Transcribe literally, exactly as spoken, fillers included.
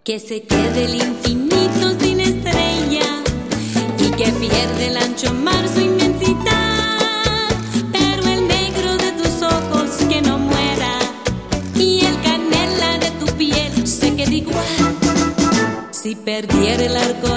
Que se quede el infinito sin estrella y que pierde el ancho mar su inmensidad. Pero el negro de tus ojos que no muera y el canela de tu piel se quede igual. Si perdiera el arco